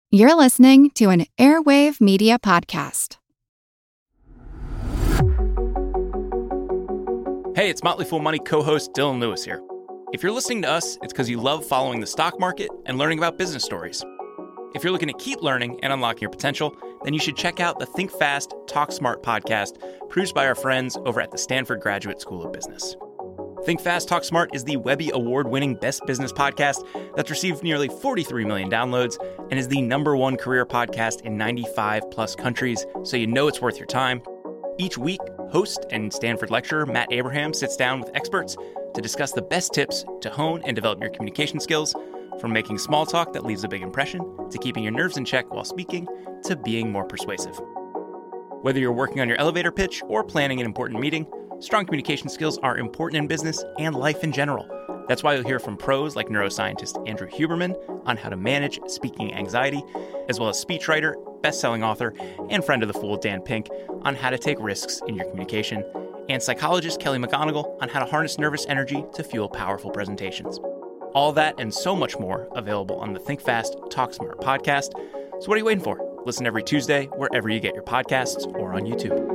You're listening to an Airwave Media Podcast. Hey, it's Motley Fool Money co-host Dylan Lewis here. If you're listening to us, it's because you love following the stock market and learning about business stories. If you're looking to keep learning and unlocking your potential, then you should check out the Think Fast, Talk Smart podcast produced by our friends over at the Stanford Graduate School of Business. Think Fast, Talk Smart is the Webby Award-winning best business podcast that's received nearly 43 million downloads and is the #1 career podcast in 95 plus countries, so you know it's worth your time. Each week, host and Stanford lecturer Matt Abraham sits down with experts to discuss the best tips to hone and develop your communication skills, from making small talk that leaves a big impression, to keeping your nerves in check while speaking, to being more persuasive. Whether you're working on your elevator pitch or planning an important meeting, strong communication skills are important in business and life in general. That's why you'll hear from pros like neuroscientist Andrew Huberman on how to manage speaking anxiety, as well as speechwriter, best-selling author, and friend of the Fool Dan Pink on how to take risks in your communication, and psychologist Kelly McGonigal on how to harness nervous energy to fuel powerful presentations. All that and so much more available on the Think Fast, Talk Smart podcast. So what are you waiting for? Listen every Tuesday wherever you get your podcasts or on YouTube.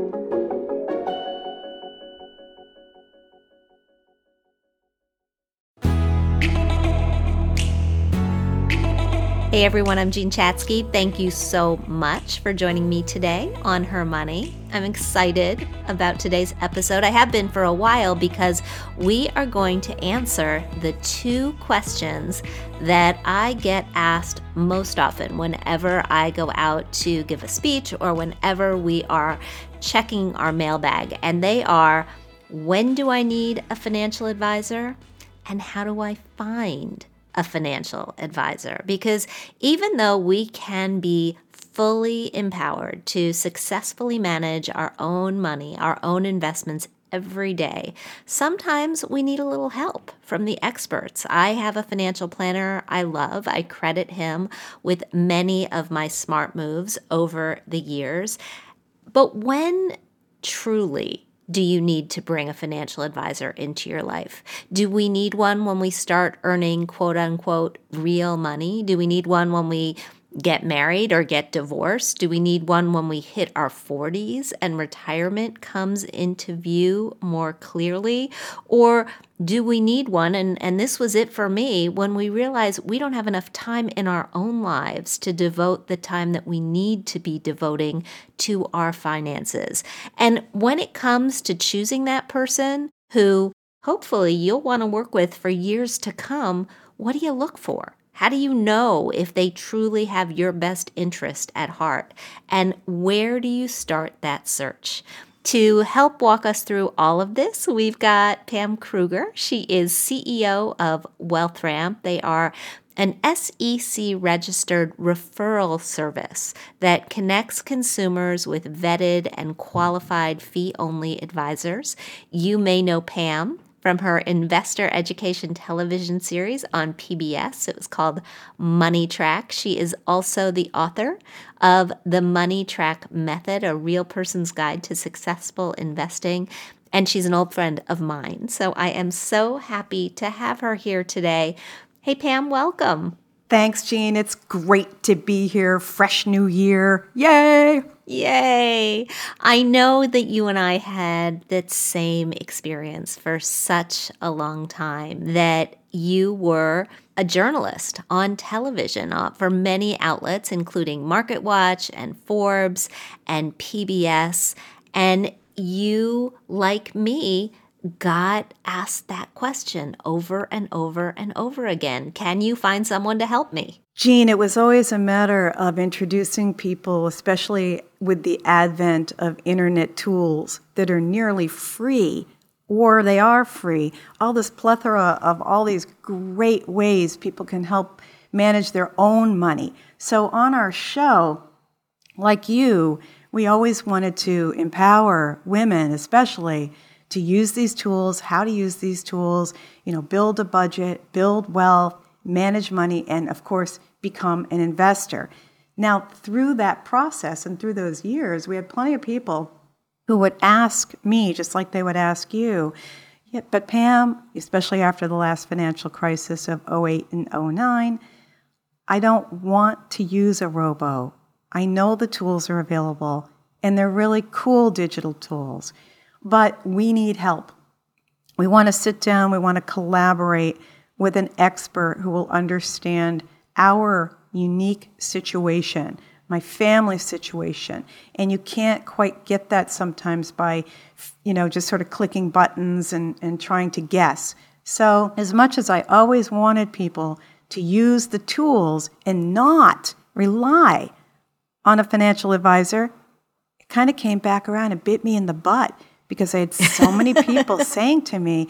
Hey everyone, I'm Jean Chatzky. Thank you so much for joining me today on Her Money. I'm excited about today's episode. I have been for a while because we are going to answer the 2 questions that I get asked most often whenever I go out to give a speech or whenever we are checking our mailbag. And they are, when do I need a financial advisor? And how do I find a financial advisor? Because even though we can be fully empowered to successfully manage our own money, our own investments every day, sometimes we need a little help from the experts. I have a financial planner I love. I credit him with many of my smart moves over the years. But when truly do you need to bring a financial advisor into your life? Do we need one when we start earning quote unquote real money? Do we need one when we get married or get divorced? Do we need one when we hit our 40s and retirement comes into view more clearly? Or do we need one, and this was it for me, when we realize we don't have enough time in our own lives to devote the time that we need to be devoting to our finances? And when it comes to choosing that person who hopefully you'll want to work with for years to come, what do you look for? How do you know if they truly have your best interest at heart? And where do you start that search? To help walk us through all of this, we've got Pam Kruger. She is CEO of WealthRamp. They are an SEC-registered referral service that connects consumers with vetted and qualified fee-only advisors. You may know Pam from her investor education television series on PBS. It was called Money Track. She is also the author of The Money Track Method, a real person's guide to successful investing. And she's an old friend of mine. So I am so happy to have her here today. Hey, Pam, welcome. Thanks, Jean. It's great to be here. Fresh new year. Yay! Yay! I know that you and I had that same experience for such a long time, that you were a journalist on television for many outlets, including MarketWatch and Forbes and PBS. And you, like me, got asked that question over and over and over again. Can you find someone to help me? Jean, it was always a matter of introducing people, especially with the advent of internet tools that are nearly free, or they are free. All this plethora of all these great ways people can help manage their own money. So on our show, like you, we always wanted to empower women, especially, to use these tools, how to use these tools, build a budget, build wealth, manage money, and of course, become an investor. Now, through that process and through those years, we had plenty of people who would ask me, just like they would ask you, yeah, but Pam, especially after the last financial crisis of '08 and '09, I don't want to use a robo. I know the tools are available, and they're really cool digital tools, but we need help. We want to sit down, we want to collaborate with an expert who will understand our unique situation, my family situation. And you can't quite get that sometimes by, just sort of clicking buttons and trying to guess. So as much as I always wanted people to use the tools and not rely on a financial advisor, it kind of came back around and bit me in the butt because I had so many people saying to me,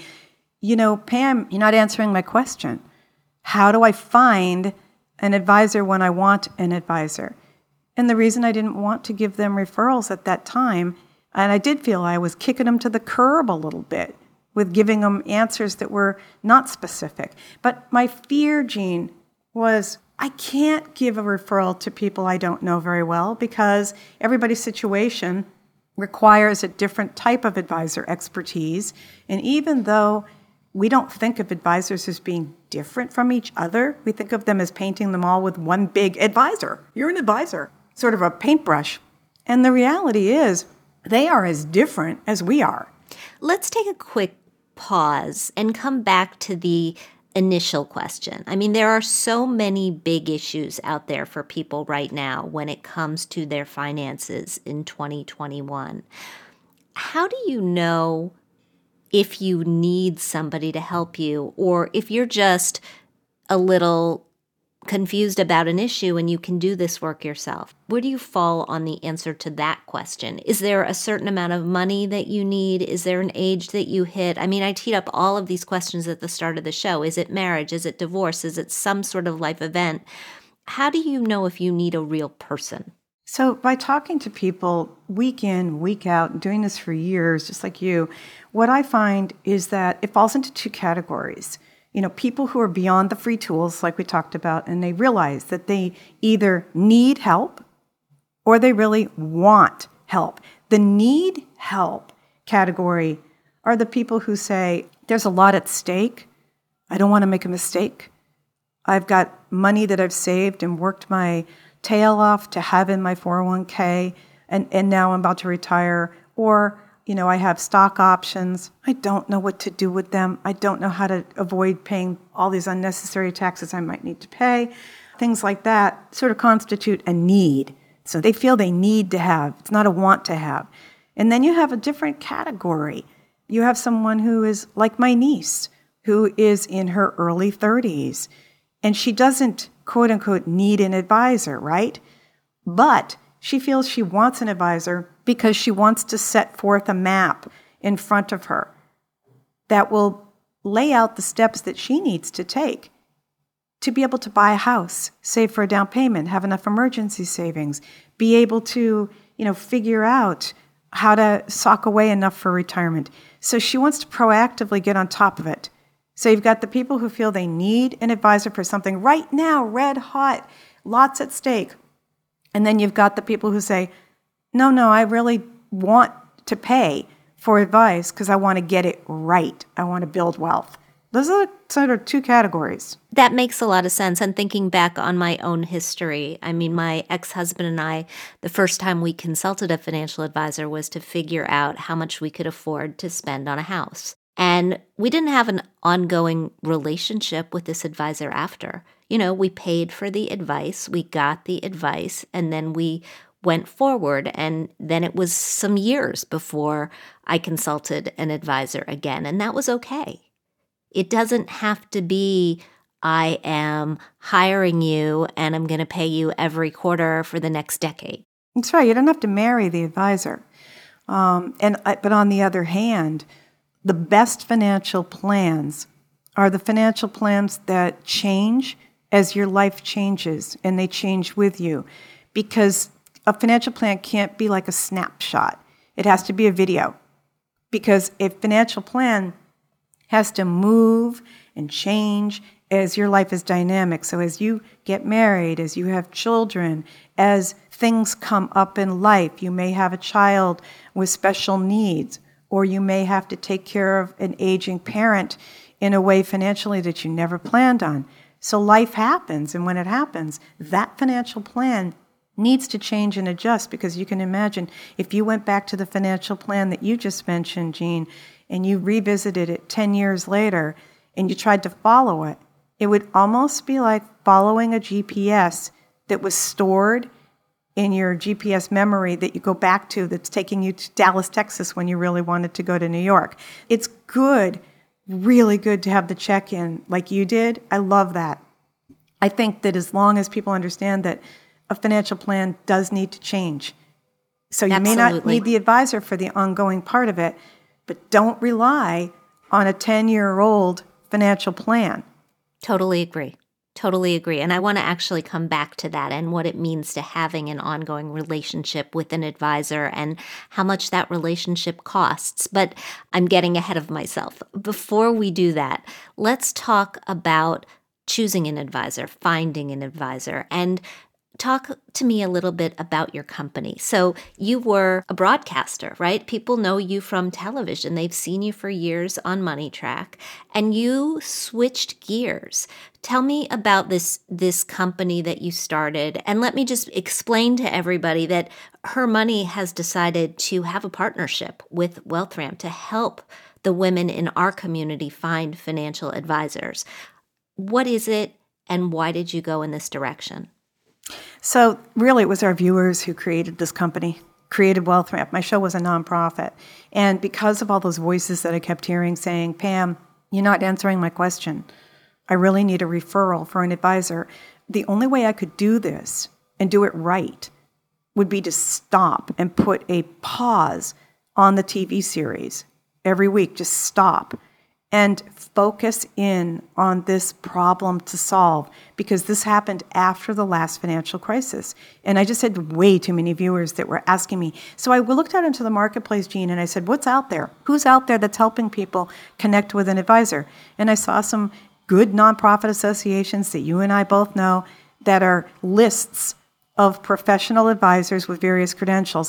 Pam, you're not answering my question. How do I find an advisor when I want an advisor? And the reason I didn't want to give them referrals at that time, and I did feel I was kicking them to the curb a little bit with giving them answers that were not specific. But my fear, Jean, was I can't give a referral to people I don't know very well because everybody's situation requires a different type of advisor expertise. And even though we don't think of advisors as being different from each other, we think of them as painting them all with one big advisor. You're an advisor, sort of a paintbrush. And the reality is they are as different as we are. Let's take a quick pause and come back to the initial question. I mean, there are so many big issues out there for people right now when it comes to their finances in 2021. How do you know if you need somebody to help you or if you're just a little confused about an issue and you can do this work yourself? Where do you fall on the answer to that question? Is there a certain amount of money that you need? Is there an age that you hit? I mean, I teed up all of these questions at the start of the show. Is it marriage? Is it divorce? Is it some sort of life event? How do you know if you need a real person? So by talking to people week in, week out, doing this for years, just like you, what I find is that it falls into two categories. People who are beyond the free tools, like we talked about, and they realize that they either need help or they really want help. The need help category are the people who say, there's a lot at stake. I don't want to make a mistake. I've got money that I've saved and worked my tail off to have in my 401k, and now I'm about to retire. Or I have stock options. I don't know what to do with them. I don't know how to avoid paying all these unnecessary taxes I might need to pay. Things like that sort of constitute a need. So they feel they need to have. It's not a want to have. And then you have a different category. You have someone who is like my niece, who is in her early 30s. And she doesn't, quote unquote, need an advisor, right? But she feels she wants an advisor because she wants to set forth a map in front of her that will lay out the steps that she needs to take to be able to buy a house, save for a down payment, have enough emergency savings, be able to, figure out how to sock away enough for retirement. So she wants to proactively get on top of it. So you've got the people who feel they need an advisor for something right now, red hot, lots at stake. And then you've got the people who say, no, I really want to pay for advice because I want to get it right. I want to build wealth. Those are sort of two categories. That makes a lot of sense. And thinking back on my own history, I mean, my ex-husband and I, the first time we consulted a financial advisor was to figure out how much we could afford to spend on a house. And we didn't have an ongoing relationship with this advisor after. We paid for the advice, we got the advice, and then we went forward. And then it was some years before I consulted an advisor again. And that was okay. It doesn't have to be, I am hiring you and I'm going to pay you every quarter for the next decade. That's right. You don't have to marry the advisor. But on the other hand, the best financial plans are the financial plans that change as your life changes, and they change with you. Because a financial plan can't be like a snapshot. It has to be a video. Because a financial plan has to move and change as your life is dynamic. So as you get married, as you have children, as things come up in life, you may have a child with special needs, or you may have to take care of an aging parent in a way financially that you never planned on. So life happens, and when it happens, that financial plan needs to change and adjust, because you can imagine if you went back to the financial plan that you just mentioned, Jean, and you revisited it 10 years later and you tried to follow it, it would almost be like following a GPS that was stored in your GPS memory that you go back to, that's taking you to Dallas, Texas when you really wanted to go to New York. It's good, really good to have the check-in like you did. I love that. I think that as long as people understand that a financial plan does need to change. So you may not need the advisor for the ongoing part of it, but don't rely on a 10-year-old financial plan. Totally agree. Totally agree. And I want to actually come back to that and what it means to having an ongoing relationship with an advisor and how much that relationship costs. But I'm getting ahead of myself. Before we do that, let's talk about choosing an advisor, finding an advisor, and talk to me a little bit about your company. So you were a broadcaster, right? People know you from television. They've seen you for years on Money Track, and you switched gears. Tell me about this company that you started, and let me just explain to everybody that Her Money has decided to have a partnership with WealthRamp to help the women in our community find financial advisors. What is it, and why did you go in this direction? So really, it was our viewers who created this company, created WealthRamp. My show was a nonprofit. And because of all those voices that I kept hearing saying, Pam, you're not answering my question. I really need a referral for an advisor. The only way I could do this and do it right would be to stop and put a pause on the TV series every week. Just stop and focus in on this problem to solve, because this happened after the last financial crisis. And I just had way too many viewers that were asking me. So I looked out into the marketplace, Jean, and I said, what's out there? Who's out there that's helping people connect with an advisor? And I saw some good nonprofit associations that you and I both know that are lists of professional advisors with various credentials.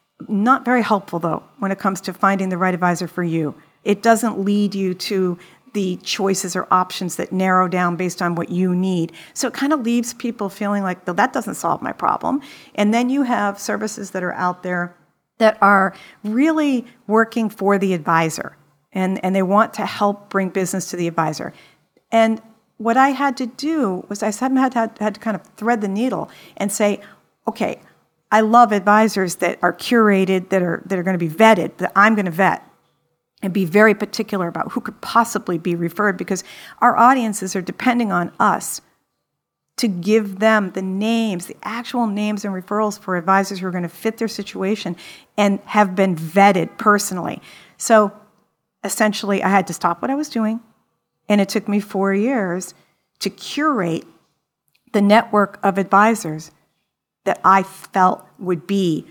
Not very helpful, though, when it comes to finding the right advisor for you. It doesn't lead you to the choices or options that narrow down based on what you need. So it kind of leaves people feeling like, well, that doesn't solve my problem. And then you have services that are out there that are really working for the advisor, and they want to help bring business to the advisor. And what I had to do was I had to kind of thread the needle and say, okay, I love advisors that are curated, that are going to be vetted, that I'm going to vet, and be very particular about who could possibly be referred, because our audiences are depending on us to give them the names, the actual names and referrals for advisors who are going to fit their situation and have been vetted personally. So essentially, I had to stop what I was doing, and it took me 4 years to curate the network of advisors that I felt would be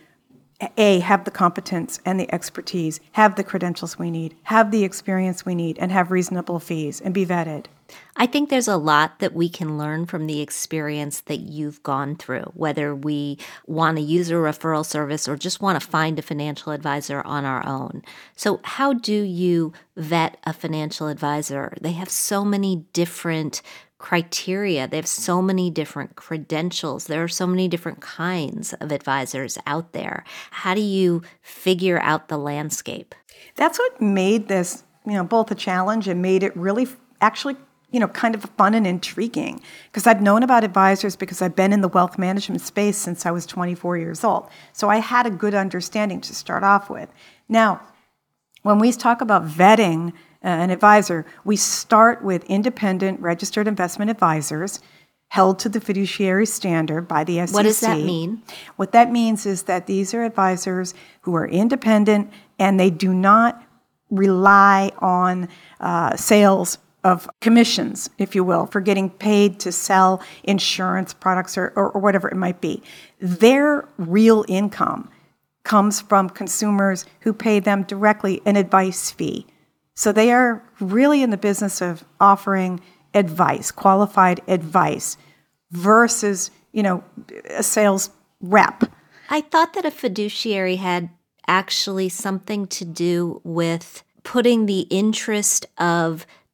have the competence and the expertise, have the credentials we need, have the experience we need, and have reasonable fees, and be vetted. I think there's a lot that we can learn from the experience that you've gone through, whether we want to use a referral service or just want to find a financial advisor on our own. So how do you vet a financial advisor? They have so many different criteria. They have so many different credentials. There are so many different kinds of advisors out there. How do you figure out the landscape? That's what made this, both a challenge and made it really actually, kind of fun and intriguing, because I've known about advisors because I've been in the wealth management space since I was 24 years old. So I had a good understanding to start off with. Now, when we talk about vetting an advisor, we start with independent registered investment advisors held to the fiduciary standard by the SEC. What does that mean? What that means is that these are advisors who are independent, and they do not rely on sales of commissions, if you will, for getting paid to sell insurance products or whatever it might be. Their real income comes from consumers who pay them directly an advice fee. So they are really in the business of offering advice, qualified advice, versus, a sales rep. I thought that a fiduciary had actually something to do with putting the interest of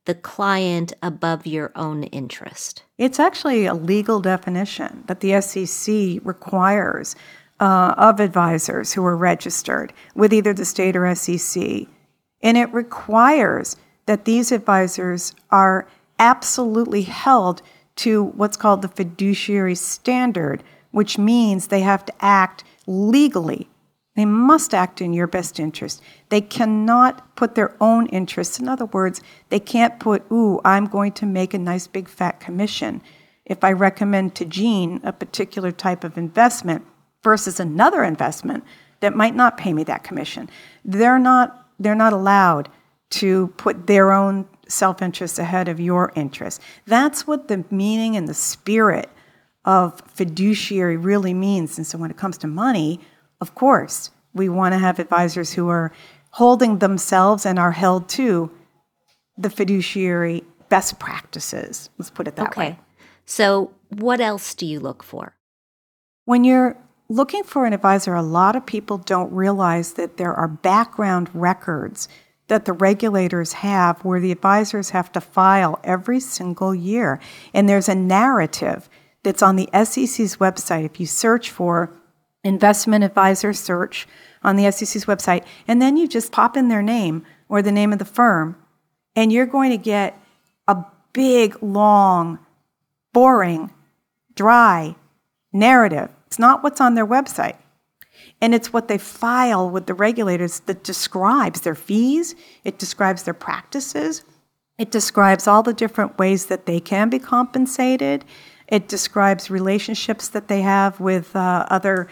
the client above your own interest? It's actually a legal definition that the SEC requires of advisors who are registered with either the state or SEC. And it requires that these advisors are absolutely held to what's called the fiduciary standard, which means they have to act legally. They must act in your best interest. They cannot put their own interests. In other words, they can't put, I'm going to make a nice big fat commission if I recommend to Jean a particular type of investment versus another investment that might not pay me that commission. They're not allowed to put their own self-interest ahead of your interest. That's what the meaning and the spirit of fiduciary really means. And so when it comes to money, of course, we want to have advisors who are holding themselves and are held to the fiduciary best practices. Let's put it that way. Okay. So what else do you look for? When you're looking for an advisor, a lot of people don't realize that there are background records that the regulators have where the advisors have to file every single year. And there's a narrative that's on the SEC's website. If you search for investment advisor search on the SEC's website, and then you just pop in their name or the name of the firm, and you're going to get a big, long, boring, dry narrative. It's not what's on their website. And it's what they file with the regulators that describes their fees, it describes their practices, it describes all the different ways that they can be compensated. It describes relationships that they have with other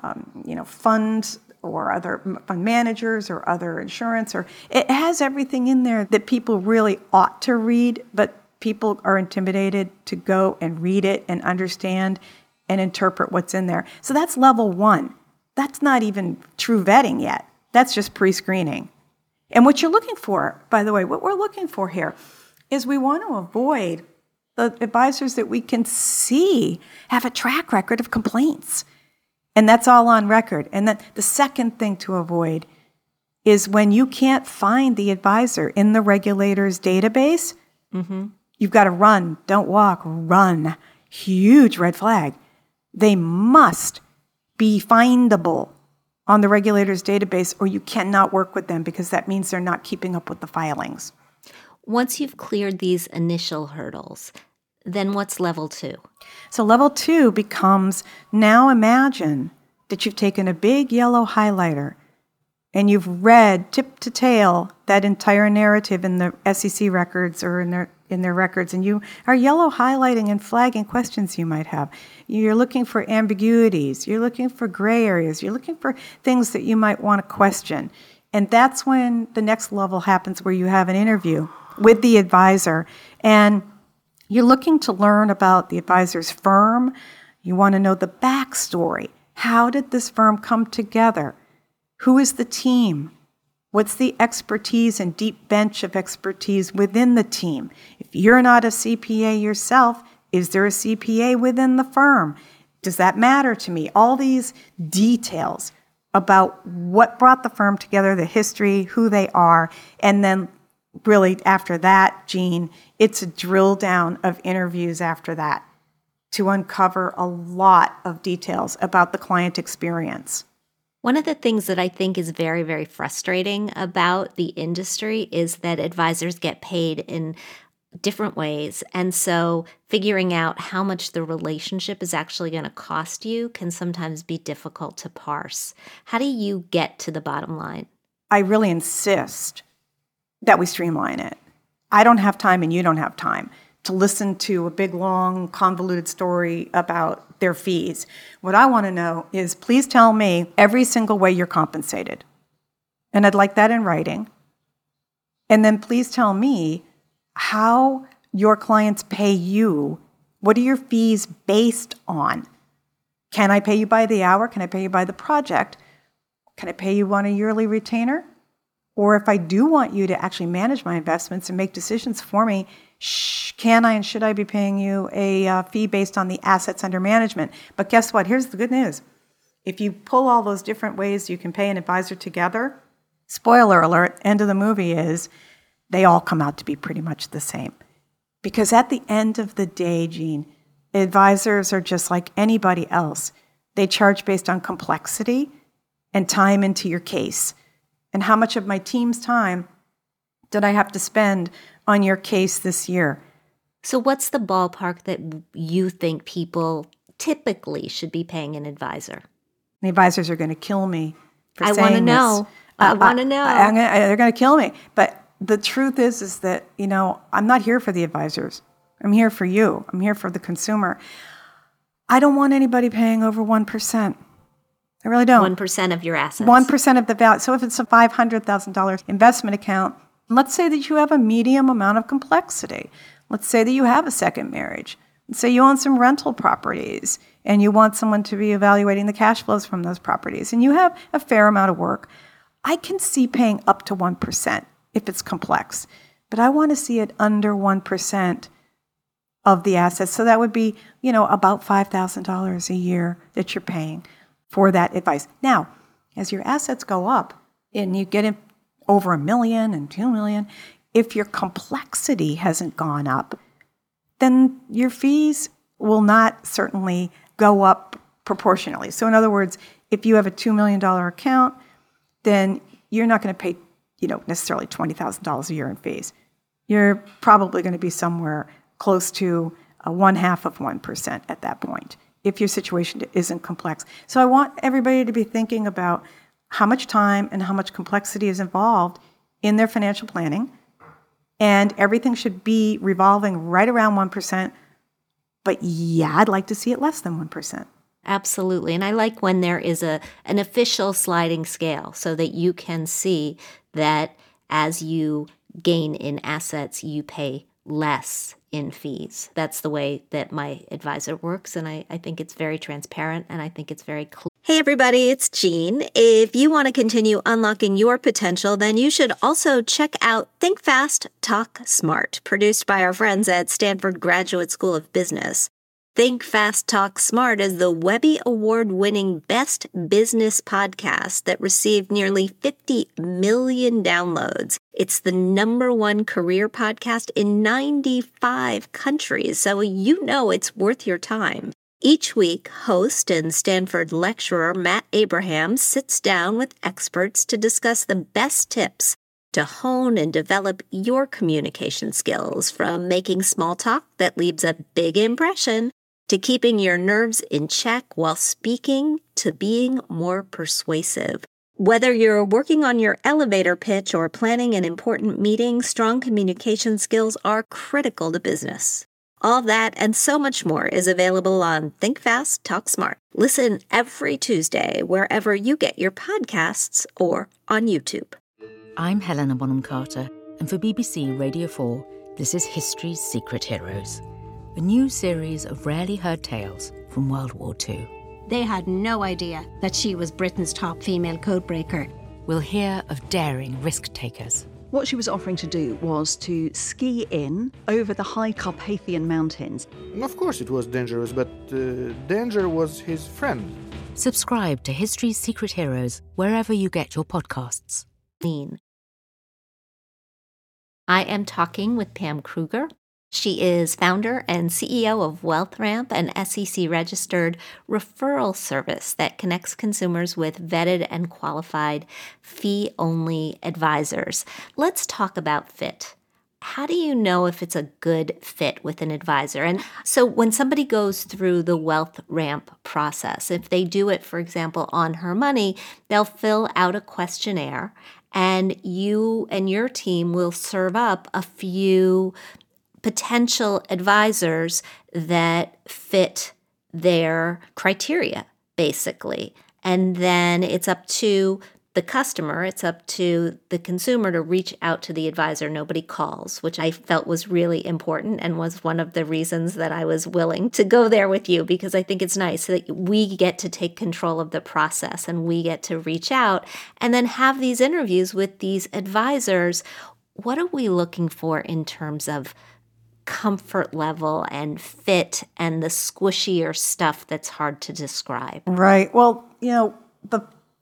funds or other fund managers or other insurance. Or it has everything in there that people really ought to read, but people are intimidated to go and read it and understand and interpret what's in there. So that's level one. That's not even true vetting yet. That's just pre-screening. And what you're looking for, by the way, what we're looking for here is we want to avoid the advisors that we can see have a track record of complaints. And that's all on record. And then the second thing to avoid is when you can't find the advisor in the regulator's database, you've got to run, don't walk, run. Huge red flag. They must be findable on the regulator's database or you cannot work with them because that means they're not keeping up with the filings. Once you've cleared these initial hurdles, then what's level 2? So level 2 becomes, now imagine that you've taken a big yellow highlighter and you've read tip to tail that entire narrative in the SEC records or in their records, and you are yellow highlighting and flagging questions you might have. You're looking for ambiguities. You're looking for gray areas. You're looking for things that you might want to question. And that's when the next level happens where you have an interview with the advisor and you're looking to learn about the advisor's firm. You want to know the backstory. How did this firm come together? Who is the team? What's the expertise and deep bench of expertise within the team? If you're not a CPA yourself, is there a CPA within the firm? Does that matter to me? All these details about what brought the firm together, the history, who they are, and then really after that, Jean, it's a drill down of interviews after that to uncover a lot of details about the client experience. One of the things that I think is very, very frustrating about the industry is that advisors get paid in different ways. And so figuring out how much the relationship is actually going to cost you can sometimes be difficult to parse. How do you get to the bottom line? I really insist that we streamline it. I don't have time and you don't have time to listen to a big, long, convoluted story about their fees. What I want to know is, please tell me every single way you're compensated. And I'd like that in writing. And then please tell me how your clients pay you. What are your fees based on? Can I pay you by the hour? Can I pay you by the project? Can I pay you on a yearly retainer? Or if I do want you to actually manage my investments and make decisions for me, can I and should I be paying you a fee based on the assets under management? But guess what? Here's the good news. If you pull all those different ways you can pay an advisor together, spoiler alert, end of the movie is they all come out to be pretty much the same. Because at the end of the day, Jean, advisors are just like anybody else. They charge based on complexity and time into your case. And how much of my team's time did I have to spend on your case this year? So what's the ballpark that you think people typically should be paying an advisor? The advisors are going to kill me for saying this. I want to know. I want to know. They're going to kill me. But the truth is that, I'm not here for the advisors. I'm here for you. I'm here for the consumer. I don't want anybody paying over 1%. I really don't. 1% of your assets. 1% of the value. So if it's a $500,000 investment account, let's say that you have a medium amount of complexity. Let's say that you have a second marriage. Let's say you own some rental properties and you want someone to be evaluating the cash flows from those properties and you have a fair amount of work. I can see paying up to 1% if it's complex, but I want to see it under 1% of the assets. So that would be, about $5,000 a year that you're paying for that advice. Now, as your assets go up and you get over $1 million and $2 million, if your complexity hasn't gone up, then your fees will not certainly go up proportionally. So in other words, if you have a $2 million account, then you're not going to pay, necessarily $20,000 a year in fees. You're probably going to be somewhere close to 0.5% at that point, if your situation isn't complex. So I want everybody to be thinking about how much time and how much complexity is involved in their financial planning. And everything should be revolving right around 1%. But yeah, I'd like to see it less than 1%. Absolutely. And I like when there is an official sliding scale so that you can see that as you gain in assets, you pay less in fees. That's the way that my advisor works. And I think it's very transparent and I think it's very clear. Hey everybody, it's Jean. If you want to continue unlocking your potential, then you should also check out Think Fast, Talk Smart, produced by our friends at Stanford Graduate School of Business. Think Fast, Talk Smart is the Webby Award-winning Best Business podcast that received nearly 50 million downloads. It's the #1 career podcast in 95 countries, so it's worth your time. Each week, host and Stanford lecturer Matt Abraham sits down with experts to discuss the best tips to hone and develop your communication skills, from making small talk that leaves a big impression to keeping your nerves in check while speaking to being more persuasive. Whether you're working on your elevator pitch or planning an important meeting, strong communication skills are critical to business. All that and so much more is available on Think Fast, Talk Smart. Listen every Tuesday wherever you get your podcasts or on YouTube. I'm Helena Bonham Carter, and for BBC Radio 4, this is History's Secret Heroes, a new series of rarely heard tales from World War II. They had no idea that she was Britain's top female codebreaker. We'll hear of daring risk-takers. What she was offering to do was to ski in over the high Carpathian Mountains. Of course it was dangerous, but danger was his friend. Subscribe to History's Secret Heroes wherever you get your podcasts. I am talking with Pam Kruger. She is founder and CEO of WealthRamp, an SEC-registered referral service that connects consumers with vetted and qualified fee-only advisors. Let's talk about fit. How do you know if it's a good fit with an advisor? And so when somebody goes through the WealthRamp process, if they do it, for example, on Her Money, they'll fill out a questionnaire, and you and your team will serve up a few potential advisors that fit their criteria, basically. And then it's up to the customer, it's up to the consumer to reach out to the advisor. Nobody calls, which I felt was really important and was one of the reasons that I was willing to go there with you, because I think it's nice that we get to take control of the process and we get to reach out and then have these interviews with these advisors. What are we looking for in terms of comfort level and fit and the squishier stuff that's hard to describe? Right. Well, the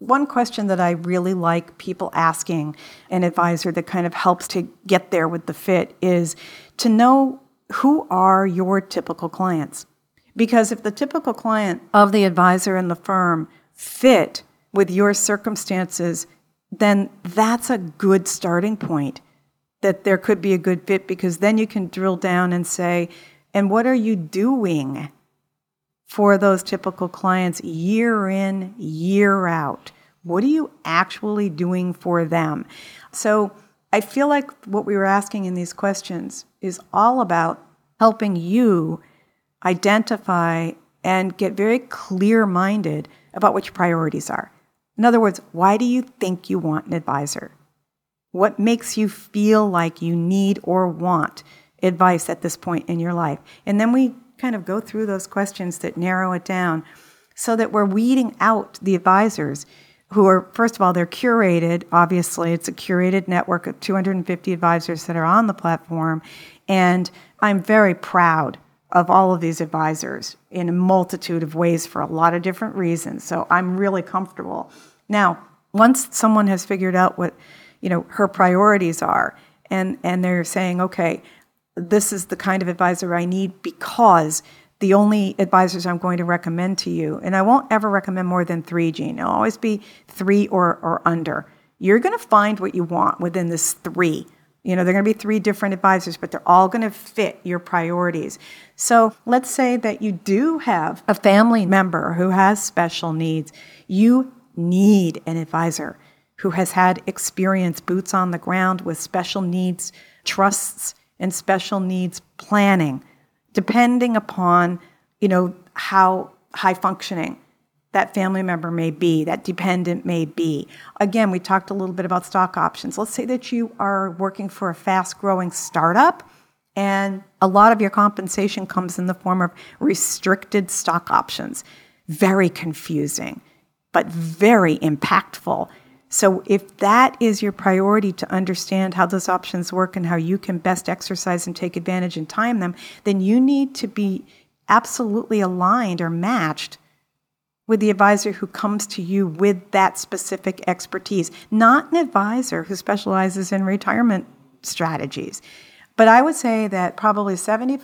One question that I really like people asking an advisor that kind of helps to get there with the fit is to know who are your typical clients. Because if the typical client of the advisor and the firm fit with your circumstances, then that's a good starting point, that there could be a good fit, because then you can drill down and say, and what are you doing for those typical clients year in, year out? What are you actually doing for them? So I feel like what we were asking in these questions is all about helping you identify and get very clear-minded about what your priorities are. In other words, why do you think you want an advisor? What makes you feel like you need or want advice at this point in your life? And then we kind of go through those questions that narrow it down so that we're weeding out the advisors who are, first of all, they're curated. Obviously, it's a curated network of 250 advisors that are on the platform. And I'm very proud of all of these advisors in a multitude of ways for a lot of different reasons. So I'm really comfortable. Now, once someone has figured out what, her priorities are, and they're saying, okay, this is the kind of advisor I need because the only advisors I'm going to recommend to you, and I won't ever recommend more than 3, Jean. It'll always be 3 or under. You're going to find what you want within this 3. They're going to be 3 different advisors, but they're all going to fit your priorities. So let's say that you do have a family member who has special needs. You need an advisor who has had experience, boots on the ground with special needs trusts and special needs planning, depending upon, how high functioning that family member may be, that dependent may be. Again, we talked a little bit about stock options. Let's say that you are working for a fast-growing startup, and a lot of your compensation comes in the form of restricted stock options. Very confusing, but very impactful. So if that is your priority, to understand how those options work and how you can best exercise and take advantage and time them, then you need to be absolutely aligned or matched with the advisor who comes to you with that specific expertise, not an advisor who specializes in retirement strategies. But I would say that probably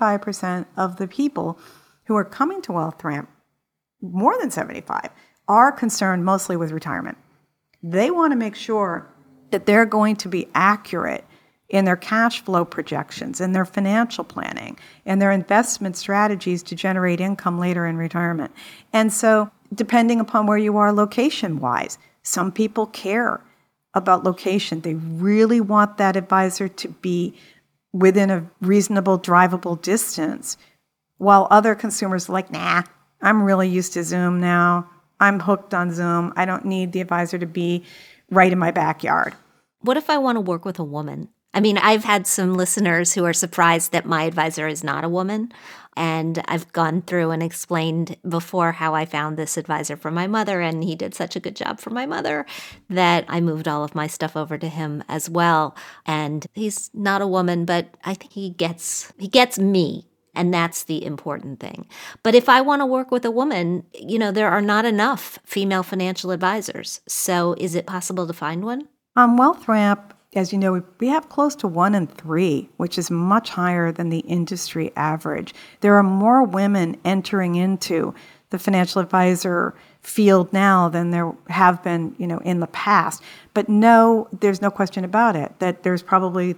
75% of the people who are coming to WealthRamp, more than 75, are concerned mostly with retirement. They want to make sure that they're going to be accurate in their cash flow projections, in their financial planning, and their investment strategies to generate income later in retirement. And so, depending upon where you are location-wise, some people care about location. They really want that advisor to be within a reasonable, drivable distance, while other consumers are like, nah, I'm really used to Zoom now. I'm hooked on Zoom. I don't need the advisor to be right in my backyard. What if I want to work with a woman? I mean, I've had some listeners who are surprised that my advisor is not a woman. And I've gone through and explained before how I found this advisor for my mother, and he did such a good job for my mother that I moved all of my stuff over to him as well. And he's not a woman, but I think he gets me. And that's the important thing. But if I want to work with a woman, there are not enough female financial advisors. So is it possible to find one? On WealthRamp, as you know, we have close to 1 in 3, which is much higher than the industry average. There are more women entering into the financial advisor field now than there have been, in the past. But no, there's no question about it, that there's probably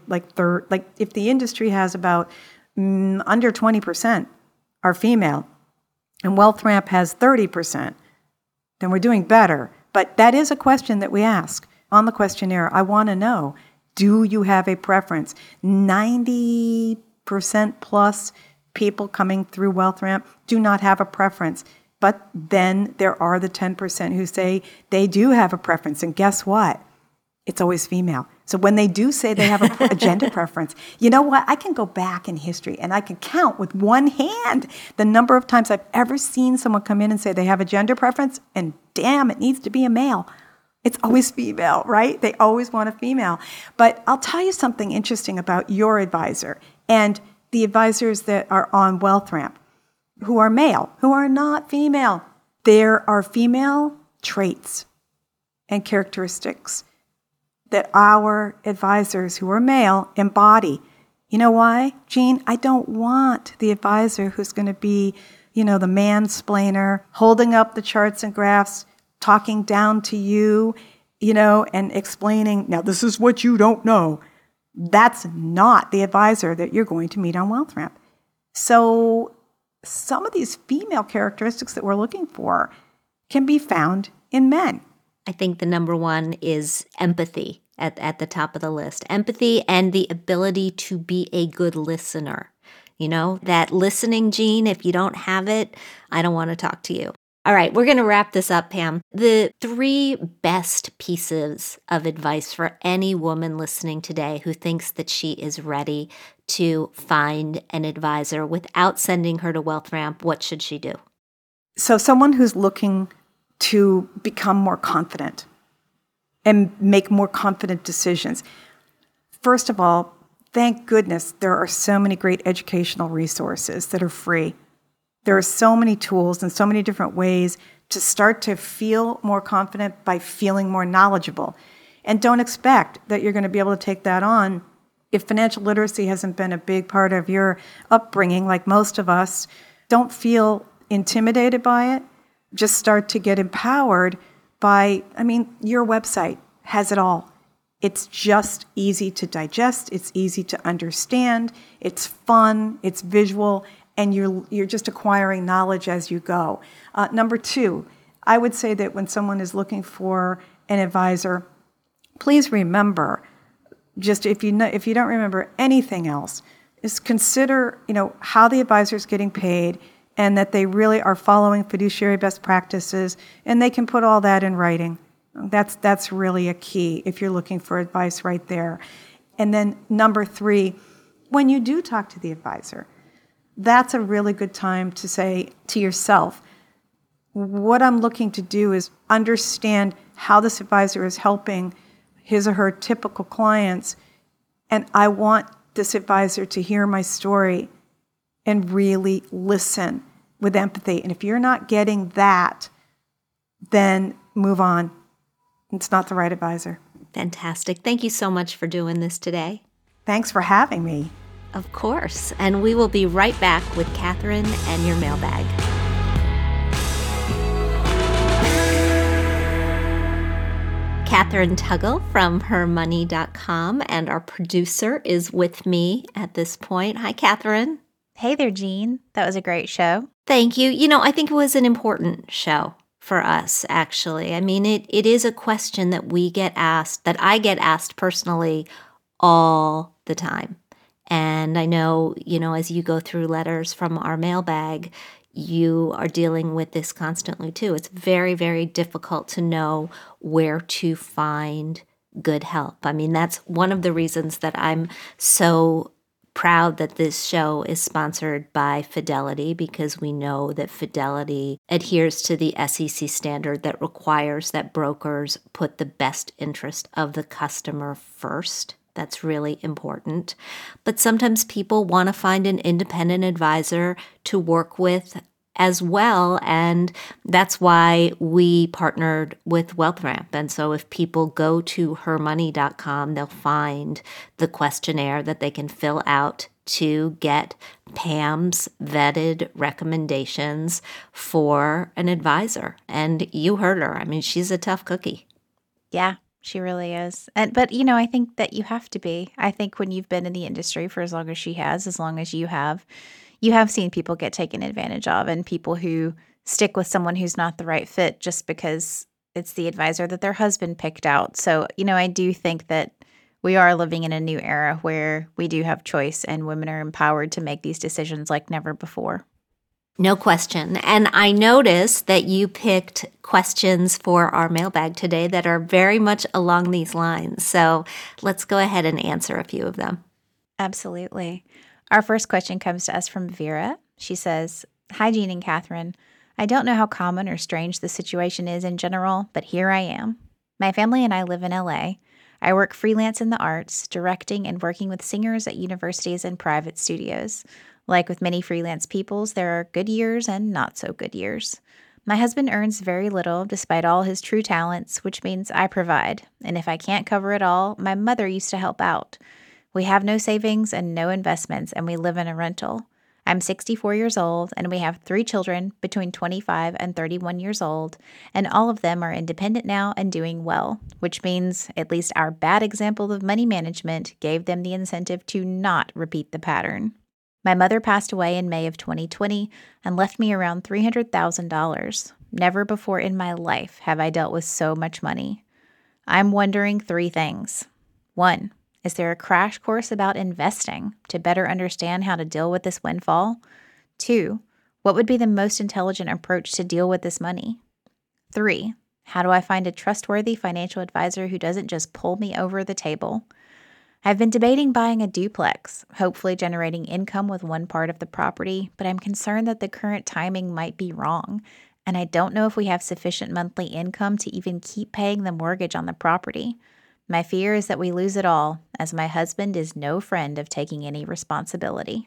if the industry has about under 20% are female, and WealthRamp has 30%, then we're doing better. But that is a question that we ask on the questionnaire. I want to know, do you have a preference? 90% plus people coming through WealthRamp do not have a preference. But then there are the 10% who say they do have a preference. And guess what? It's always female. So when they do say they have a gender preference, you know what? I can go back in history and I can count with one hand the number of times I've ever seen someone come in and say they have a gender preference, and damn, it needs to be a male. It's always female, right? They always want a female. But I'll tell you something interesting about your advisor and the advisors that are on WealthRamp who are male, who are not female. There are female traits and characteristics that our advisors who are male embody. You know why, Jean? I don't want the advisor who's going to be, the mansplainer, holding up the charts and graphs, talking down to you, and explaining, now this is what you don't know. That's not the advisor that you're going to meet on WealthRamp. So some of these female characteristics that we're looking for can be found in men. I think the number one is empathy at the top of the list. Empathy and the ability to be a good listener. That listening gene, if you don't have it, I don't want to talk to you. All right, we're going to wrap this up, Pam. The 3 best pieces of advice for any woman listening today who thinks that she is ready to find an advisor without sending her to WealthRamp, what should she do? So someone who's looking to become more confident and make more confident decisions. First of all, thank goodness there are so many great educational resources that are free. There are so many tools and so many different ways to start to feel more confident by feeling more knowledgeable. And don't expect that you're going to be able to take that on if financial literacy hasn't been a big part of your upbringing, like most of us. Don't feel intimidated by it. Just start to get empowered by, your website has it all. It's just easy to digest. It's easy to understand. It's fun. It's visual. And you're just acquiring knowledge as you go. Number 2, I would say that when someone is looking for an advisor, please remember, just if you don't remember anything else, is consider how the advisor is getting paid and that they really are following fiduciary best practices, and they can put all that in writing. That's really a key if you're looking for advice right there. And then number 3, when you do talk to the advisor, that's a really good time to say to yourself, what I'm looking to do is understand how this advisor is helping his or her typical clients, and I want this advisor to hear my story and really listen with empathy. And if you're not getting that, then move on. It's not the right advisor. Fantastic. Thank you so much for doing this today. Thanks for having me. Of course. And we will be right back with Catherine and your mailbag. Catherine Tuggle from hermoney.com, and our producer is with me at this point. Hi, Catherine. Hey there, Jean. That was a great show. Thank you. I think it was an important show for us, actually. It is a question that we get asked, that I get asked personally all the time. And I know, as you go through letters from our mailbag, you are dealing with this constantly too. It's very, very difficult to know where to find good help. That's one of the reasons that I'm so proud that this show is sponsored by Fidelity, because we know that Fidelity adheres to the SEC standard that requires that brokers put the best interest of the customer first. That's really important. But sometimes people want to find an independent advisor to work with as well, and that's why we partnered with WealthRamp. And so if people go to hermoney.com, they'll find the questionnaire that they can fill out to get Pam's vetted recommendations for an advisor. And you heard her. She's a tough cookie. Yeah. She really is. But I think that you have to be. I think when you've been in the industry for as long as she has, as long as you have seen people get taken advantage of, and people who stick with someone who's not the right fit just because it's the advisor that their husband picked out. So, I do think that we are living in a new era where we do have choice and women are empowered to make these decisions like never before. No question. And I noticed that you picked questions for our mailbag today that are very much along these lines. So let's go ahead and answer a few of them. Absolutely. Our first question comes to us from Vera. She says, "Hi, Jean and Catherine. I don't know how common or strange the situation is in general, but here I am. My family and I live in LA. I work freelance in the arts, directing and working with singers at universities and private studios. Like with many freelance peoples, there are good years and not so good years. My husband earns very little despite all his true talents, which means I provide. And if I can't cover it all, my mother used to help out. We have no savings and no investments, and we live in a rental. I'm 64 years old, and we have 3 children between 25 and 31 years old, and all of them are independent now and doing well, which means at least our bad example of money management gave them the incentive to not repeat the pattern. My mother passed away in May of 2020 and left me around $300,000. Never before in my life have I dealt with so much money. I'm wondering 3 things. 1. Is there a crash course about investing to better understand how to deal with this windfall? 2. What would be the most intelligent approach to deal with this money? 3. How do I find a trustworthy financial advisor who doesn't just pull me over the table? I've been debating buying a duplex, hopefully generating income with one part of the property, but I'm concerned that the current timing might be wrong, and I don't know if we have sufficient monthly income to even keep paying the mortgage on the property. My fear is that we lose it all, as my husband is no friend of taking any responsibility.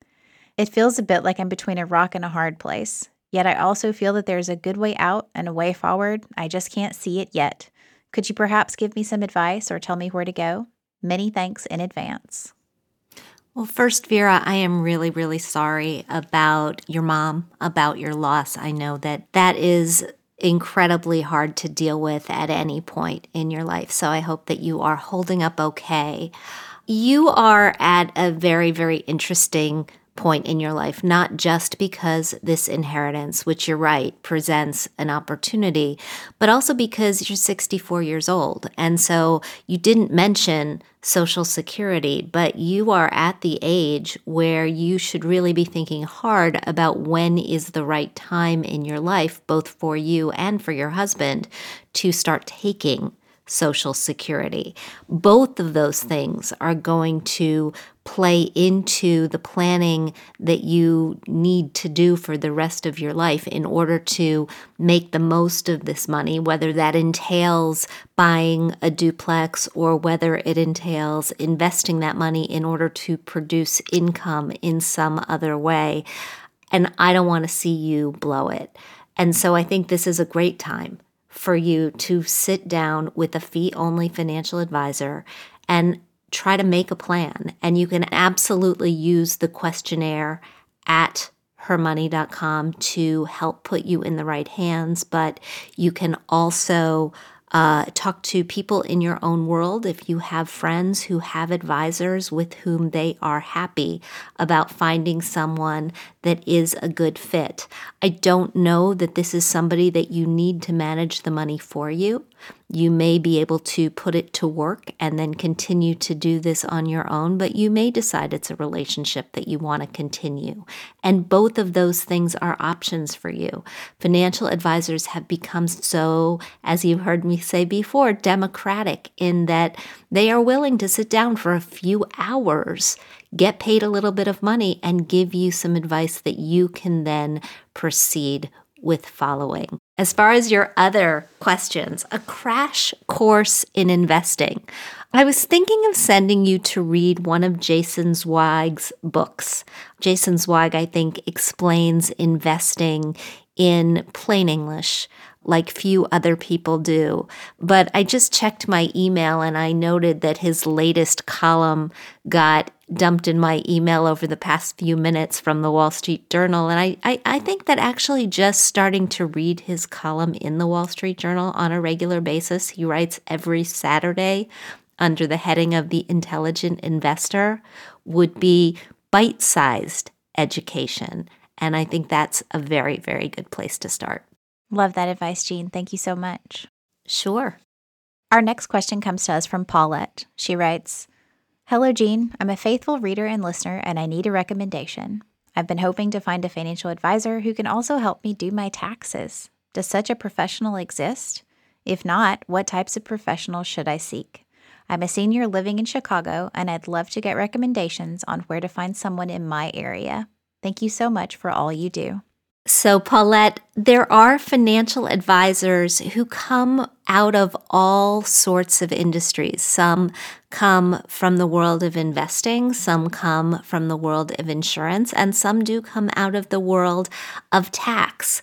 It feels a bit like I'm between a rock and a hard place, yet I also feel that there's a good way out and a way forward. I just can't see it yet. Could you perhaps give me some advice or tell me where to go? Many thanks in advance. Well, first, Vera, I am really, really sorry about your mom, about your loss. I know that is incredibly hard to deal with at any point in your life. So I hope that you are holding up okay. You are at a very, very interesting point in your life, not just because this inheritance, which you're right, presents an opportunity, but also because you're 64 years old. And so you didn't mention Social Security, but you are at the age where you should really be thinking hard about when is the right time in your life, both for you and for your husband, to start taking Social Security. Both of those things are going to play into the planning that you need to do for the rest of your life in order to make the most of this money, whether that entails buying a duplex or whether it entails investing that money in order to produce income in some other way. And I don't want to see you blow it. And so I think this is a great time for you to sit down with a fee-only financial advisor and try to make a plan. And you can absolutely use the questionnaire at hermoney.com to help put you in the right hands. But you can also talk to people in your own world if you have friends who have advisors with whom they are happy about finding someone that is a good fit. I don't know that this is somebody that you need to manage the money for you. You may be able to put it to work and then continue to do this on your own, but you may decide it's a relationship that you want to continue. And both of those things are options for you. Financial advisors have become so, as you've heard me say before, democratic in that they are willing to sit down for a few hours, get paid a little bit of money, and give you some advice that you can then proceed with following. As far as your other questions, a crash course in investing. I was thinking of sending you to read one of Jason Zweig's books. Jason Zweig, I think, explains investing in plain English like few other people do. But I just checked my email and I noted that his latest column got dumped in my email over the past few minutes from the Wall Street Journal. And I think that actually just starting to read his column in the Wall Street Journal on a regular basis, he writes every Saturday under the heading of The Intelligent Investor, would be bite-sized education. And I think that's a very, very good place to start. Love that advice, Jean. Thank you so much. Sure. Our next question comes to us from Paulette. She writes, "Hello, Jean. I'm a faithful reader and listener, and I need a recommendation. I've been hoping to find a financial advisor who can also help me do my taxes. Does such a professional exist? If not, what types of professionals should I seek? I'm a senior living in Chicago, and I'd love to get recommendations on where to find someone in my area. Thank you so much for all you do." So, Paulette, there are financial advisors who come out of all sorts of industries. Some come from the world of investing, some come from the world of insurance, and some do come out of the world of tax.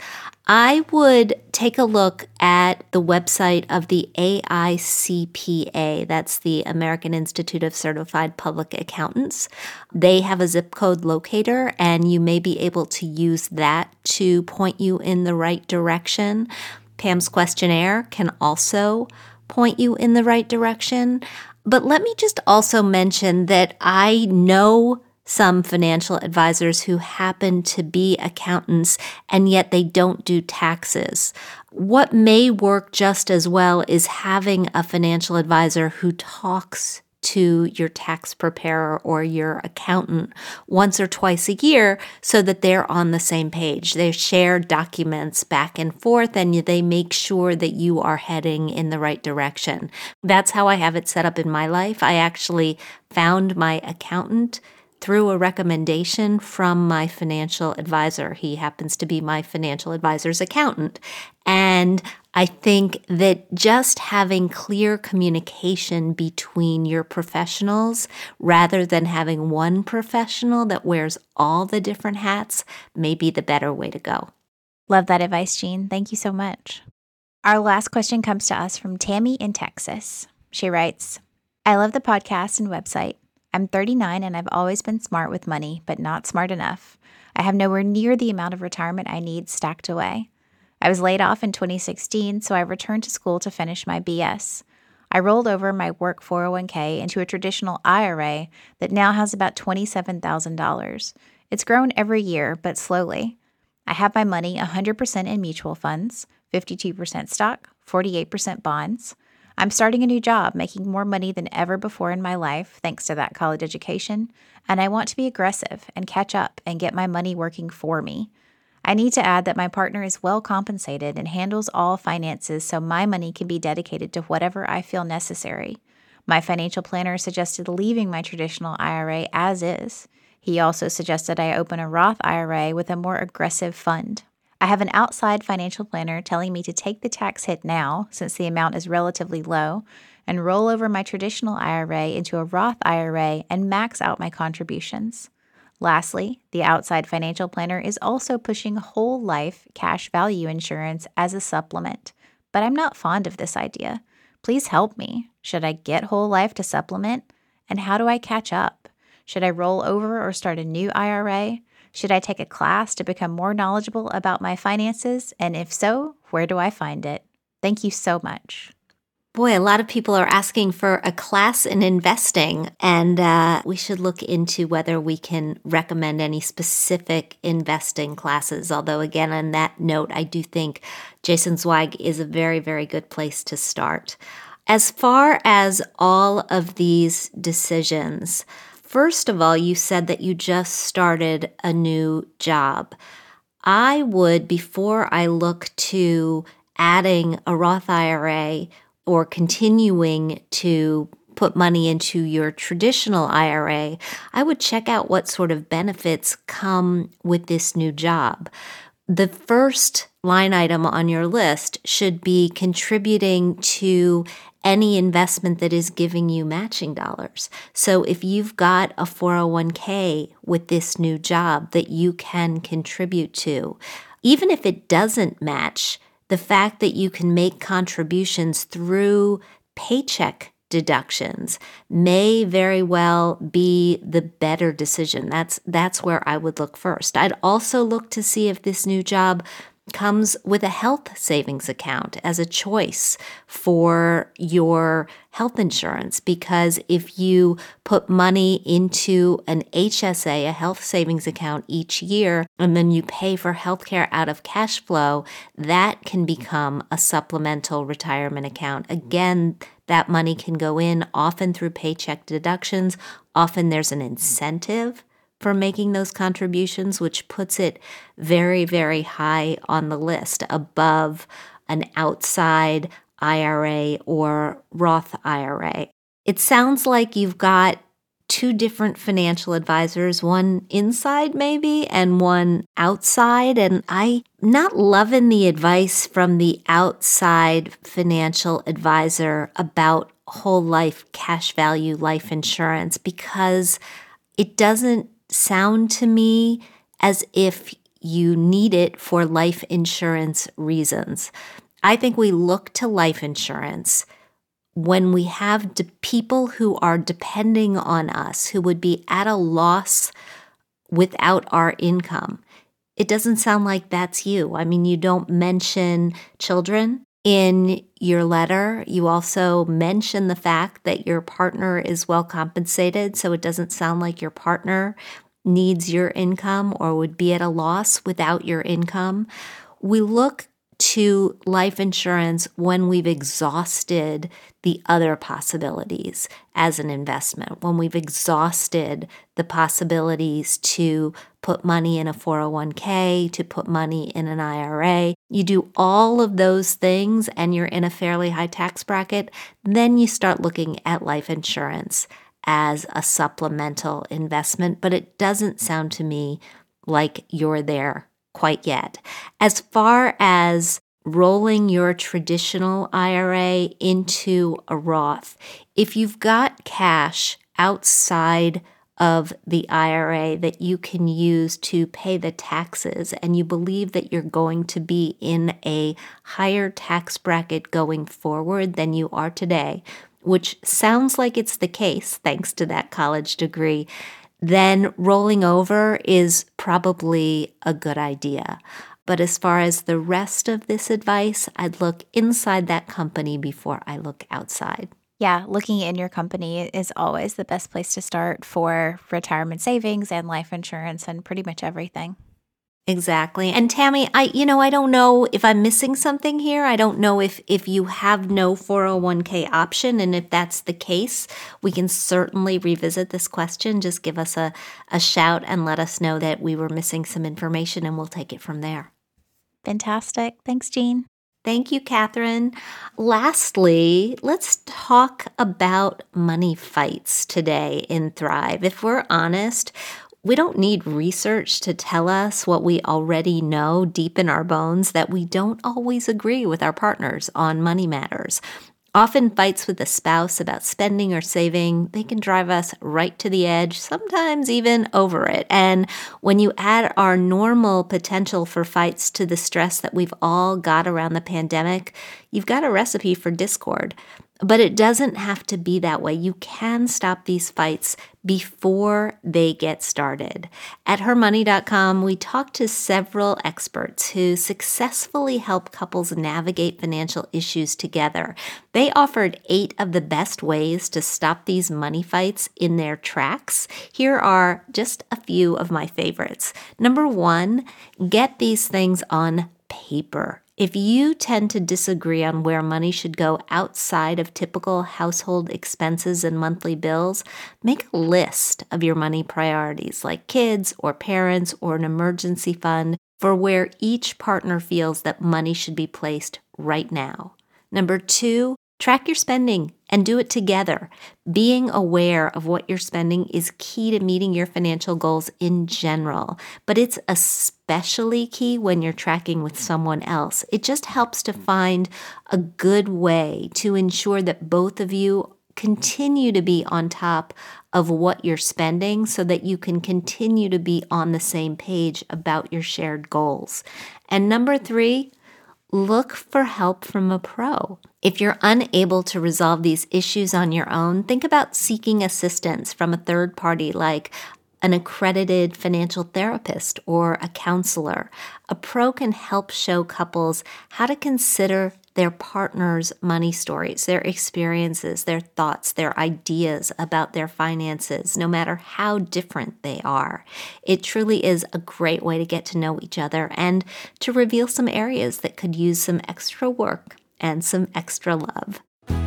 I would take a look at the website of the AICPA. That's the American Institute of Certified Public Accountants. They have a zip code locator, and you may be able to use that to point you in the right direction. Pam's questionnaire can also point you in the right direction. But let me just also mention that I know some financial advisors who happen to be accountants, and yet they don't do taxes. What may work just as well is having a financial advisor who talks to your tax preparer or your accountant once or twice a year so that they're on the same page. They share documents back and forth, and they make sure that you are heading in the right direction. That's how I have it set up in my life. I actually found my accountant through a recommendation from my financial advisor. He happens to be my financial advisor's accountant. And I think that just having clear communication between your professionals rather than having one professional that wears all the different hats may be the better way to go. Love that advice, Jean. Thank you so much. Our last question comes to us from Tammy in Texas. She writes, I love the podcast and website. I'm 39 and I've always been smart with money, but not smart enough. I have nowhere near the amount of retirement I need stacked away. I was laid off in 2016, so I returned to school to finish my BS. I rolled over my work 401k into a traditional IRA that now has about $27,000. It's grown every year, but slowly. I have my money 100% in mutual funds, 52% stock, 48% bonds. I'm starting a new job, making more money than ever before in my life, thanks to that college education, and I want to be aggressive and catch up and get my money working for me. I need to add that my partner is well compensated and handles all finances so my money can be dedicated to whatever I feel necessary. My financial planner suggested leaving my traditional IRA as is. He also suggested I open a Roth IRA with a more aggressive fund. I have an outside financial planner telling me to take the tax hit now, since the amount is relatively low, and roll over my traditional IRA into a Roth IRA and max out my contributions. Lastly, the outside financial planner is also pushing whole life cash value insurance as a supplement, but I'm not fond of this idea. Please help me. Should I get whole life to supplement? And how do I catch up? Should I roll over or start a new IRA? Should I take a class to become more knowledgeable about my finances? And if so, where do I find it? Thank you so much. Boy, a lot of people are asking for a class in investing, and we should look into whether we can recommend any specific investing classes. Although, again, on that note, I do think Jason Zweig is a very, very good place to start. As far as all of these decisions, first of all, you said that you just started a new job. I would, before I look to adding a Roth IRA or continuing to put money into your traditional IRA, I would check out what sort of benefits come with this new job. The first line item on your list should be contributing to any investment that is giving you matching dollars. So if you've got a 401k with this new job that you can contribute to, even if it doesn't match, the fact that you can make contributions through paycheck deductions may very well be the better decision. That's where I would look first. I'd also look to see if this new job comes with a health savings account as a choice for your health insurance, because if you put money into an HSA, a health savings account, each year, and then you pay for healthcare out of cash flow, that can become a supplemental retirement account. Again, that money can go in often through paycheck deductions. Often there's an incentive for making those contributions, which puts it very, very high on the list, above an outside IRA or Roth IRA. It sounds like you've got two different financial advisors, one inside maybe and one outside, and I'm not loving the advice from the outside financial advisor about whole life cash value life insurance, because it doesn't sound to me as if you need it for life insurance reasons. I think we look to life insurance when we have people who are depending on us, who would be at a loss without our income. It doesn't sound like that's you. I mean, you don't mention children in your letter. You also mention the fact that your partner is well compensated, so it doesn't sound like your partner needs your income or would be at a loss without your income. We look to life insurance when we've exhausted the other possibilities as an investment, when we've exhausted the possibilities to put money in a 401k, to put money in an IRA. You do all of those things and you're in a fairly high tax bracket, then you start looking at life insurance as a supplemental investment, but it doesn't sound to me like you're there quite yet. As far as rolling your traditional IRA into a Roth, if you've got cash outside of the IRA that you can use to pay the taxes and you believe that you're going to be in a higher tax bracket going forward than you are today, which sounds like it's the case thanks to that college degree, then rolling over is probably a good idea. But as far as the rest of this advice, I'd look inside that company before I look outside. Yeah, looking in your company is always the best place to start for retirement savings and life insurance and pretty much everything. Exactly. And Tammy, I don't know if I'm missing something here. I don't know if you have no 401k option. And if that's the case, we can certainly revisit this question. Just give us a shout and let us know that we were missing some information and we'll take it from there. Fantastic. Thanks, Jean. Thank you, Catherine. Lastly, let's talk about money fights today in Thrive. If we're honest, we don't need research to tell us what we already know deep in our bones, that we don't always agree with our partners on money matters. Often fights with a spouse about spending or saving, they can drive us right to the edge, sometimes even over it. And when you add our normal potential for fights to the stress that we've all got around the pandemic, you've got a recipe for discord. But it doesn't have to be that way. You can stop these fights before they get started. At hermoney.com, we talked to several experts who successfully help couples navigate financial issues together. They offered 8 of the best ways to stop these money fights in their tracks. Here are just a few of my favorites. Number 1, get these things on paper. If you tend to disagree on where money should go outside of typical household expenses and monthly bills, make a list of your money priorities, like kids or parents or an emergency fund, for where each partner feels that money should be placed right now. Number 2, track your spending and do it together. Being aware of what you're spending is key to meeting your financial goals in general, but it's especially key when you're tracking with someone else. It just helps to find a good way to ensure that both of you continue to be on top of what you're spending so that you can continue to be on the same page about your shared goals. And number 3, look for help from a pro. If you're unable to resolve these issues on your own, think about seeking assistance from a third party like an accredited financial therapist or a counselor. A pro can help show couples how to consider their partner's money stories, their experiences, their thoughts, their ideas about their finances, no matter how different they are. It truly is a great way to get to know each other and to reveal some areas that could use some extra work and some extra love.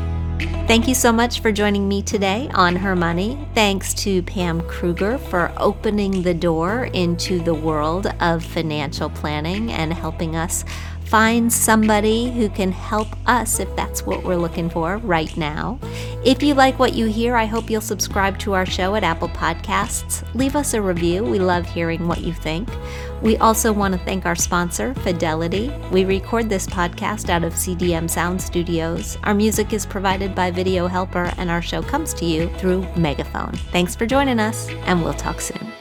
Thank you so much for joining me today on Her Money. Thanks to Pam Kruger for opening the door into the world of financial planning and helping us find somebody who can help us if that's what we're looking for right now. If you like what you hear, I hope you'll subscribe to our show at Apple Podcasts. Leave us a review. We love hearing what you think. We also want to thank our sponsor, Fidelity. We record this podcast out of CDM Sound Studios. Our music is provided by Video Helper, and our show comes to you through Megaphone. Thanks for joining us, and we'll talk soon.